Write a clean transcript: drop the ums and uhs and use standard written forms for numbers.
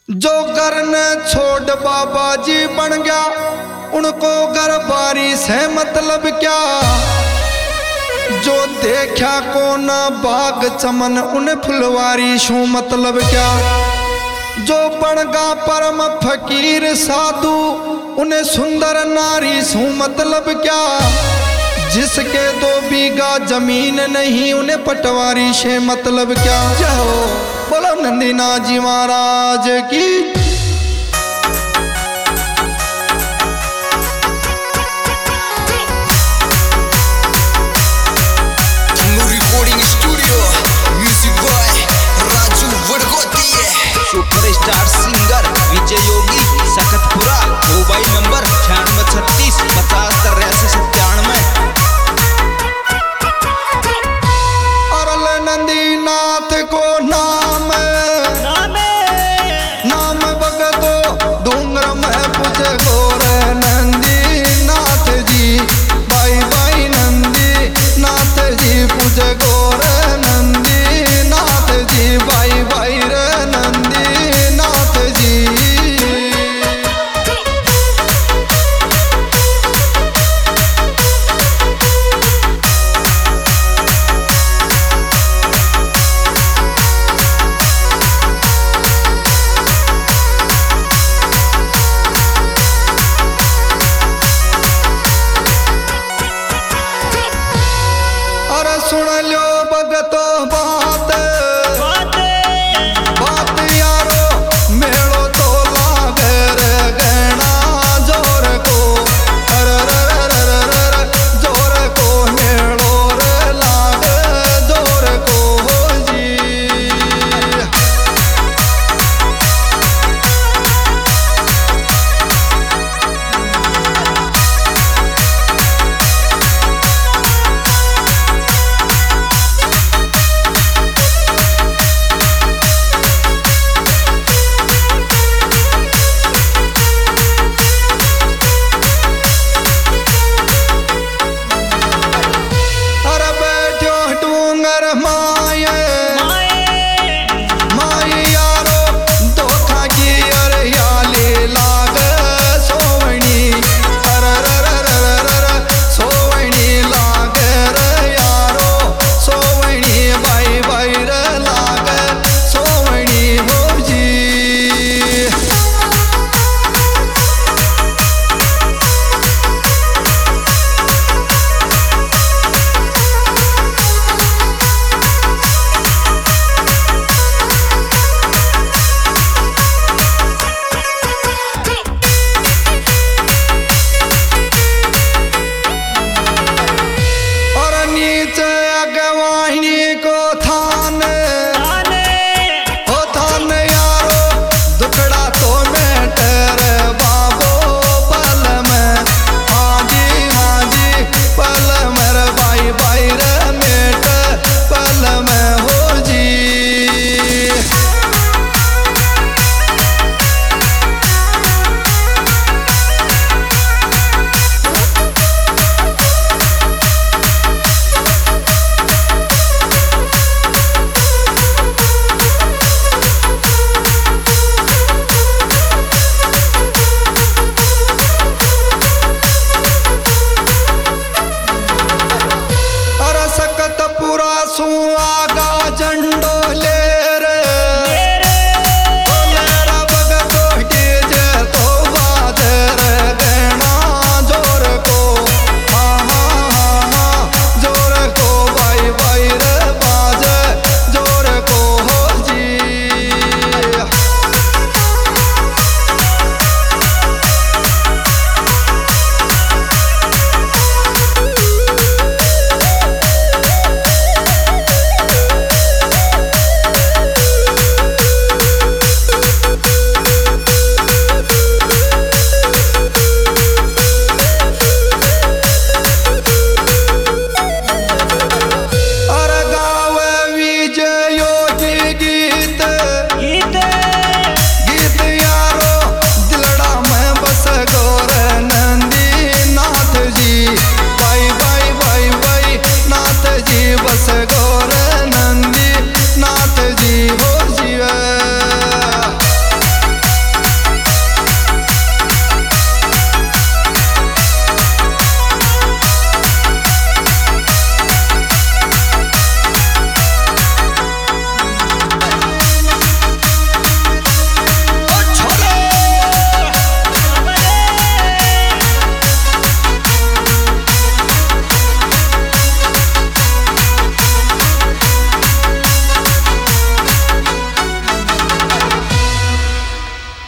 जो घर ने छोड़ बाबा जी बन गया, उनको घर बारी से मतलब क्या। जो देखा को ना बाग चमन, उन्हें फुलवारी शू मतलब क्या। जो बनगा परम फकीर साधु, उन्हें सुंदर नारी शू मतलब क्या। जिसके 2 बीघा जमीन नहीं, उन्हें पटवारी से मतलब क्या। जाओ बोलो नंदीनाथ जी महाराज की। Recording studio, music boy Raju Vadgoti, superstar singer Vijay Yogi, Sakatpura. Mobile number